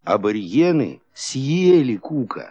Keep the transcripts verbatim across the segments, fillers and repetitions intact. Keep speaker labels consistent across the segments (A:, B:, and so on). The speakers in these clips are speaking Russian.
A: Аборигены съели Кука.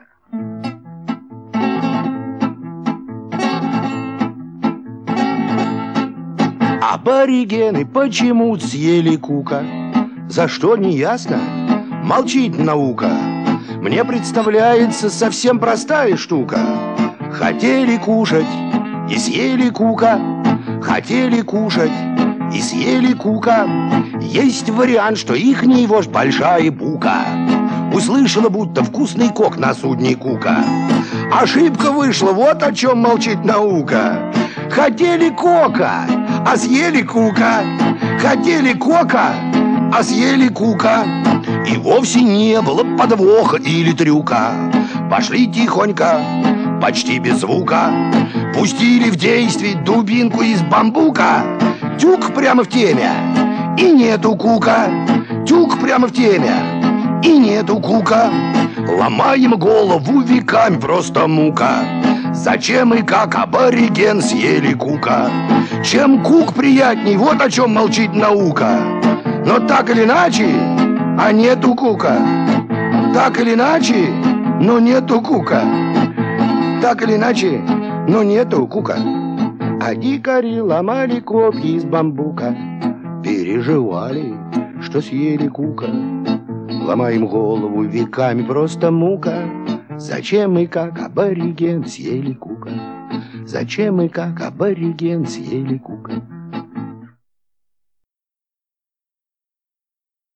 A: Аборигены почему-то съели Кука. За что, не ясно? Молчит наука. Мне представляется совсем простая штука. Хотели кушать и съели Кука. Хотели кушать и съели Кука. Есть вариант, что ихний вождь большая бука услышала, будто вкусный кок на судне Кука. Ошибка вышла, вот о чем молчит наука. Хотели кока, а съели Кука. Хотели кока, а съели Кука. И вовсе не было подвоха или трюка. Пошли тихонько, почти без звука, пустили в действие дубинку из бамбука. Тюк прямо в теме, и нету Кука. Тюк прямо в теме, и нету Кука. Ломаем голову веками, просто мука. Зачем и как абориген съели Кука? Чем Кук приятней, вот о чем молчит наука. Но так или иначе, а нету Кука. Так или иначе, но нету Кука. Так или иначе, но нету Кука. А дикари ломали копья из бамбука, переживали, что съели Кука. Ломаем голову веками, просто мука. Зачем и как абориген съели Кука? Зачем и как абориген съели Кука?